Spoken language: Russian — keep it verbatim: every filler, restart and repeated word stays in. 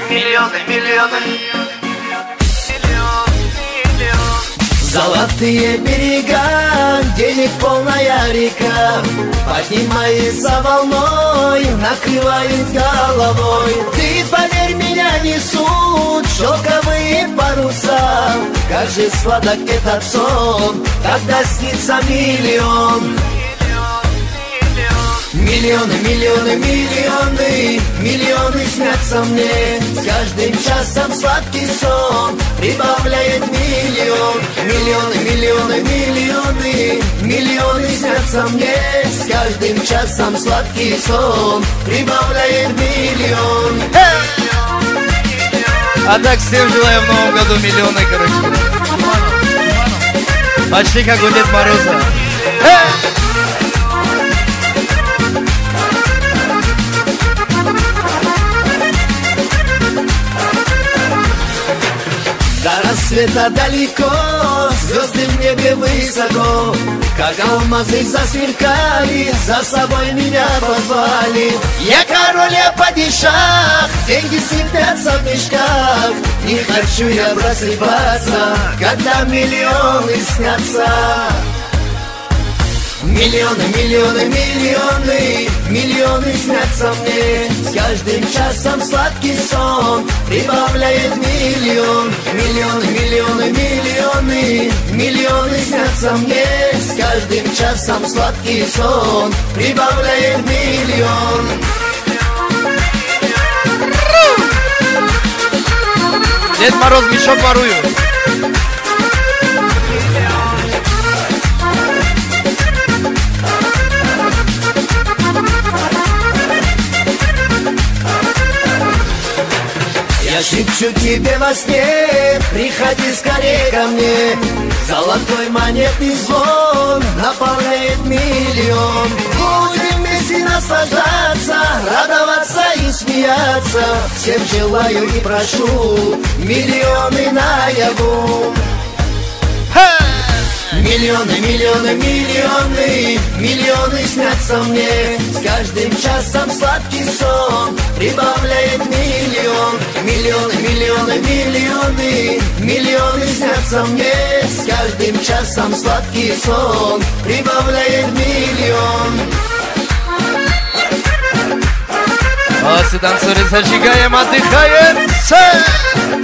миллионы, миллионы. Золотые берега, денег полная река, поднимается волной, накрывает головой. Ты, поверь, меня несут шелковые паруса. Как же сладок этот сон, когда снится миллион. Миллионы, миллионы, миллионы, миллионы снятся мне. С каждым часом сладкий сон прибавляет миллион. Миллионы, миллионы, миллионы, миллионы снятся мне. С каждым часом сладкий сон прибавляет миллион. А так всем желаю в новом году миллионы, короче. Почти как у Деда Мороза. До рассвета далеко, звезды в небе высоко, как алмазы засверкали, за собой меня позвали. Я король, я падишах, деньги сыпятся в мешках. Не хочу я просыпаться, когда миллионы снятся. Миллионы, миллионы, миллионы, миллионы снятся мне. С каждым часом сладкий сон прибавляет миллион. Миллионы, миллионы, миллионы, миллионы снятся мне. С каждым часом сладкий сон прибавляет миллион. Дед Мороз мешок ворует. Я шепчу тебе во сне, приходи скорее ко мне. Золотой монетный звон наполняет миллион. Будем вместе наслаждаться, радоваться и смеяться. Всем желаю и прошу миллионы наяву. Миллионы, миллионы, миллионы, миллионы снятся мне. С каждым часом сладкий сон прибавляет миллион. Миллионы, миллионы, миллионы, миллионы снятся мне. С каждым часом сладкий сон прибавляет миллион. Молодцы, танцоры, зажигаем, отдыхаем.